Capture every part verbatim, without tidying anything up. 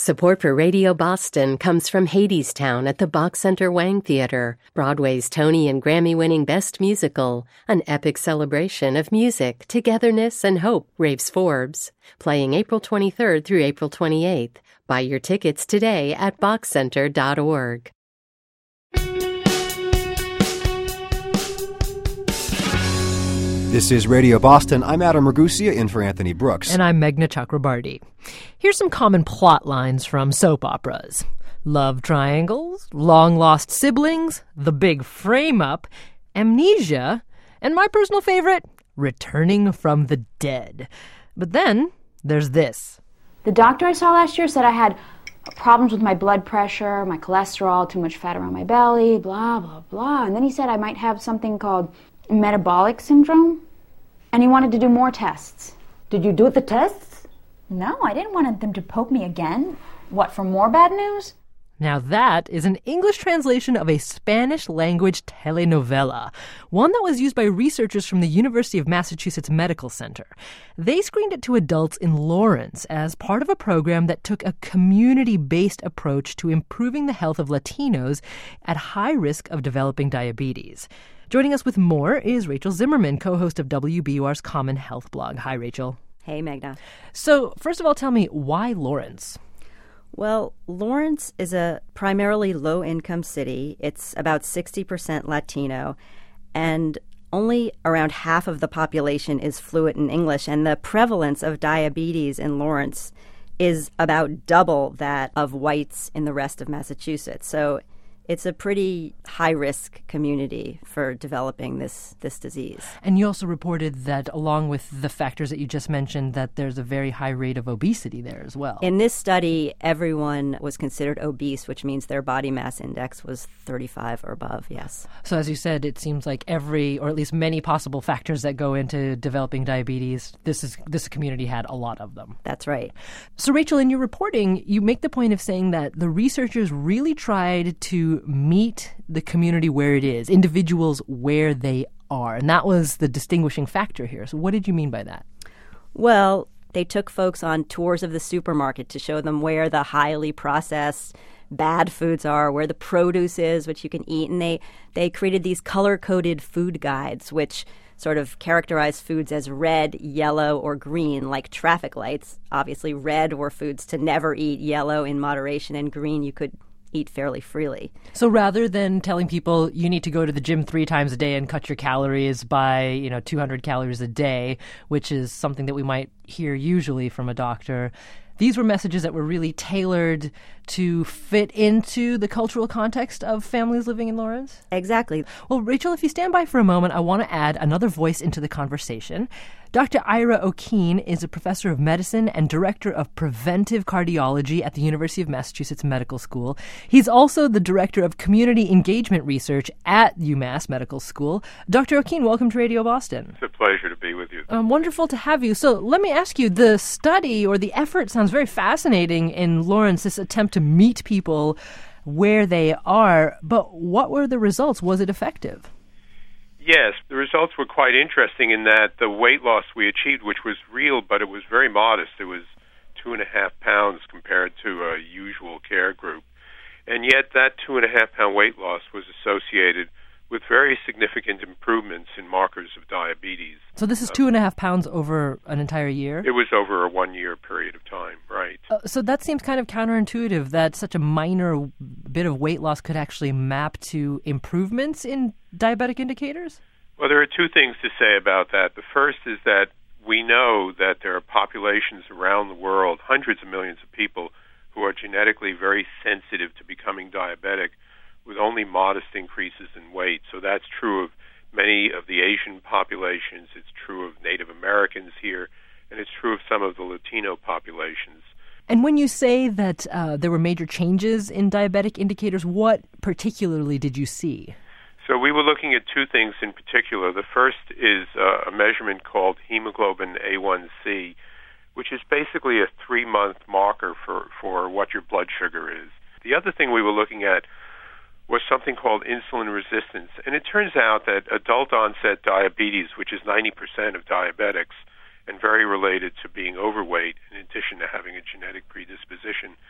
Support for Radio Boston comes from Hadestown at the Bach Center Wang Theater, Broadway's Tony and Grammy-winning Best Musical, an epic celebration of music, togetherness, and hope, raves Forbes. Playing April twenty-third through April twenty-eighth. Buy your tickets today at bach center dot org. This is Radio Boston. I'm Adam Ragusia, in for Anthony Brooks. And I'm Meghna Chakrabarti. Here's some common plot lines from soap operas. Love triangles, long-lost siblings, the big frame-up, amnesia, and my personal favorite, returning from the dead. But then there's this. The doctor I saw last year said I had problems with my blood pressure, my cholesterol, too much fat around my belly, blah, blah, blah. And then he said I might have something called metabolic syndrome. And he wanted to do more tests. Did you do the tests? No, I didn't want them to poke me again. What, for more bad news? Now that is an English translation of a Spanish-language telenovela, one that was used by researchers from the University of Massachusetts Medical Center. They screened it to adults in Lawrence as part of a program that took a community-based approach to improving the health of Latinos at high risk of developing diabetes. Joining us with more is Rachel Zimmerman, co-host of W B U R's Common Health blog. Hi, Rachel. Hey, Meghna. So, first of all, tell me, why Lawrence? Well, Lawrence is a primarily low-income city. It's about sixty percent Latino, and only around half of the population is fluent in English, and the prevalence of diabetes in Lawrence is about double that of whites in the rest of Massachusetts. So it's a pretty high-risk community for developing this, this disease. And you also reported that, along with the factors that you just mentioned, that there's a very high rate of obesity there as well. In this study, everyone was considered obese, which means their body mass index was thirty-five or above, yes. So as you said, it seems like every, or at least many possible factors that go into developing diabetes, this is this community had a lot of them. That's right. So Rachel, in your reporting, you make the point of saying that the researchers really tried to meet the community where it is, individuals where they are. And that was the distinguishing factor here. So what did you mean by that? Well, they took folks on tours of the supermarket to show them where the highly processed bad foods are, where the produce is, which you can eat. And they, they created these color-coded food guides, which sort of characterize foods as red, yellow, or green, like traffic lights. Obviously, red were foods to never eat, yellow in moderation, and green you could eat fairly freely. So rather than telling people you need to go to the gym three times a day and cut your calories by, you know, two hundred calories a day, which is something that we might hear usually from a doctor, these were messages that were really tailored to fit into the cultural context of families living in Lawrence? Exactly. Well, Rachel, if you stand by for a moment, I want to add another voice into the conversation. Doctor Ira O'Keen is a professor of medicine and director of preventive cardiology at the University of Massachusetts Medical School. He's also the director of community engagement research at UMass Medical School. Doctor O'Keen, welcome to Radio Boston. It's a pleasure to be with you. Um, wonderful to have you. So let me ask you, the study or the effort sounds very fascinating in Lawrence, this attempt to meet people where they are. But what were the results? Was it effective? Yes, the results were quite interesting in that the weight loss we achieved, which was real, but it was very modest. It was two and a half pounds compared to a usual care group. And yet that two and a half pound weight loss was associated with very significant improvements in markers of diabetes. So this is two and a half pounds over an entire year? It was over a one-year period of time, right. Uh, so that seems kind of counterintuitive that such a minor bit of weight loss could actually map to improvements in diabetic indicators? Well, there are two things to say about that. The first is that we know that there are populations around the world, hundreds of millions of people, who are genetically very sensitive to becoming diabetic with only modest increases in weight. So that's true of many of the Asian populations. It's true of Native Americans here, and it's true of some of the Latino populations. And when you say that uh, there were major changes in diabetic indicators, what particularly did you see? So we were looking at two things in particular. The first is uh, a measurement called hemoglobin A one C, which is basically a three-month marker for, for what your blood sugar is. The other thing we were looking at was something called insulin resistance. And it turns out that adult-onset diabetes, which is ninety percent of diabetics, and very related to being overweight, in addition to having a genetic predisposition,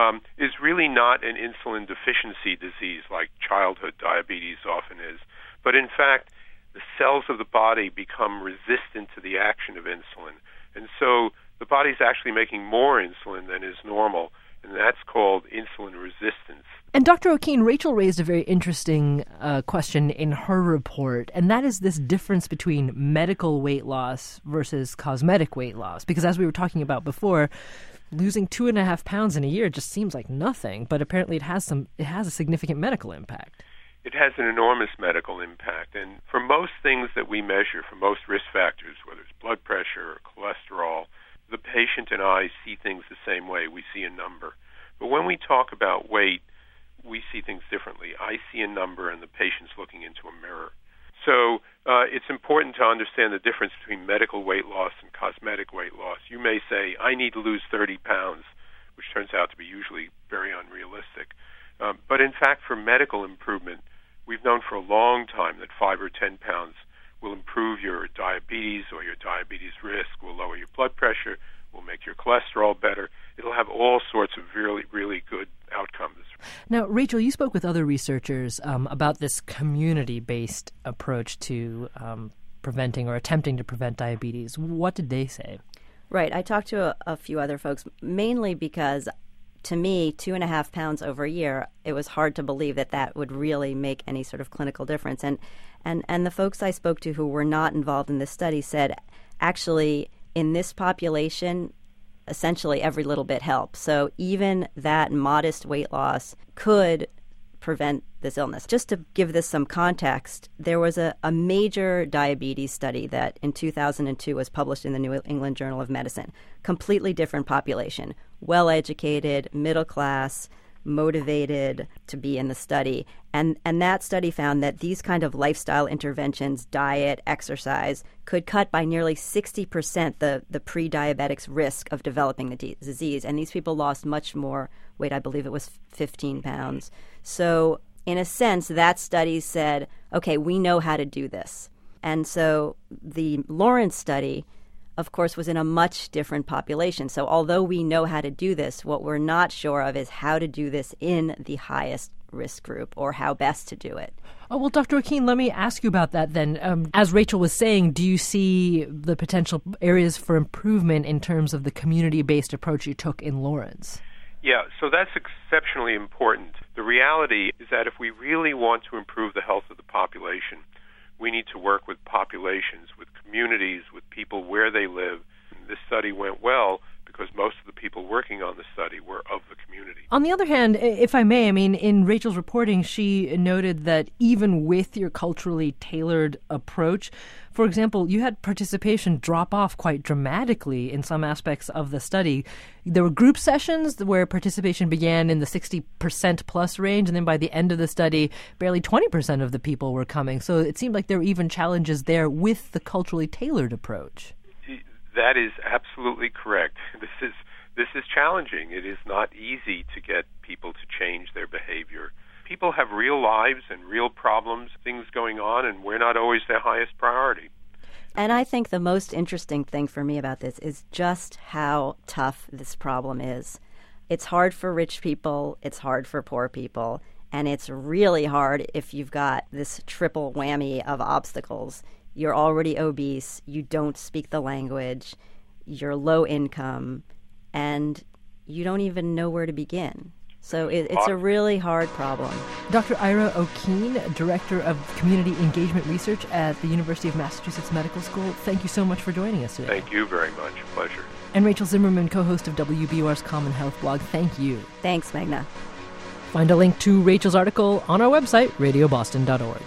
um, is really not an insulin deficiency disease like childhood diabetes often is, but in fact, the cells of the body become resistant to the action of insulin. And so the body's actually making more insulin than is normal, and that's called insulin resistance. And Doctor O'Keen, Rachel raised a very interesting uh, question in her report, and that is this difference between medical weight loss versus cosmetic weight loss. Because as we were talking about before, losing two and a half pounds in a year just seems like nothing, but apparently it has some it has a significant medical impact. It has an enormous medical impact. And for most things that we measure, for most risk factors, whether it's blood pressure or cholesterol, the patient and I see things the same way. We see a number. But when we talk about weight, we see things differently. I see a number and the patient's looking into a mirror. So uh, it's important to understand the difference between medical weight loss and cosmetic weight loss. You may say, I need to lose thirty pounds, which turns out to be usually very unrealistic. Um, but in fact, for medical improvement, we've known for a long time that five or ten pounds will improve your diabetes or your diabetes risk, will lower your blood pressure, will make your cholesterol better. It'll have all sorts of really, really good outcomes. Now, Rachel, you spoke with other researchers um, about this community-based approach to um, preventing or attempting to prevent diabetes. What did they say? Right. I talked to a, a few other folks, mainly because to me, two and a half pounds over a year, it was hard to believe that that would really make any sort of clinical difference. And, and, and the folks I spoke to who were not involved in this study said, actually, in this population, essentially every little bit helps. So even that modest weight loss could prevent this illness. Just to give this some context, there was a, a major diabetes study that in two thousand two was published in the New England Journal of Medicine. Completely different population, well-educated, middle class, motivated to be in the study. And and that study found that these kind of lifestyle interventions, diet, exercise, could cut by nearly sixty percent the, the pre-diabetics' risk of developing the d- disease. And these people lost much more weight. I believe it was fifteen pounds. So in a sense, that study said, okay, we know how to do this. And so the Lawrence study, of course, was in a much different population. So although we know how to do this, what we're not sure of is how to do this in the highest risk group or how best to do it. Oh, well, Doctor O'Keen, let me ask you about that then. Um, as Rachel was saying, do you see the potential areas for improvement in terms of the community-based approach you took in Lawrence? Yeah, so that's exceptionally important. The reality is that if we really want to improve the health of the population, we need to work with populations, with communities, with people where they live. This study went well because most of the people working on the study were of the community. On the other hand, if I may, I mean, in Rachel's reporting, she noted that even with your culturally tailored approach, for example, you had participation drop off quite dramatically in some aspects of the study. There were group sessions where participation began in the sixty percent plus range, and then by the end of the study, barely twenty percent of the people were coming. So it seemed like there were even challenges there with the culturally tailored approach. That is absolutely correct. This is this is challenging. It is not easy to get people to change their behavior. People have real lives and real problems, things going on, and we're not always their highest priority. And I think the most interesting thing for me about this is just how tough this problem is. It's hard for rich people, it's hard for poor people, and it's really hard if you've got this triple whammy of obstacles. You're already obese, you don't speak the language, you're low income, and you don't even know where to begin. So it, it's a really hard problem. Doctor Ira O'Keen, Director of Community Engagement Research at the University of Massachusetts Medical School, thank you so much for joining us today. Thank you very much. A pleasure. And Rachel Zimmerman, co-host of W B U R's Common Health blog, thank you. Thanks, Magna. Find a link to Rachel's article on our website, radio boston dot org.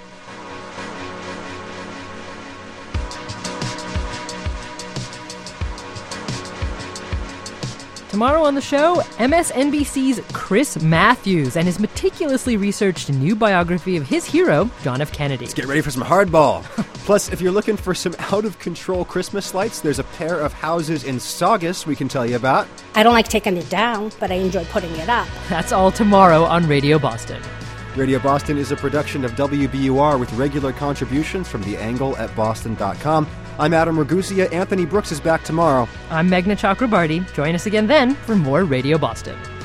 Tomorrow on the show, M S N B C's Chris Matthews and his meticulously researched new biography of his hero, John F. Kennedy. Let's get ready for some hardball. Plus, if you're looking for some out-of-control Christmas lights, there's a pair of houses in Saugus we can tell you about. I don't like taking it down, but I enjoy putting it up. That's all tomorrow on Radio Boston. Radio Boston is a production of W B U R with regular contributions from The Angle at boston dot com. I'm Adam Ragusia. Anthony Brooks is back tomorrow. I'm Meghna Chakrabarty. Join us again then for more Radio Boston.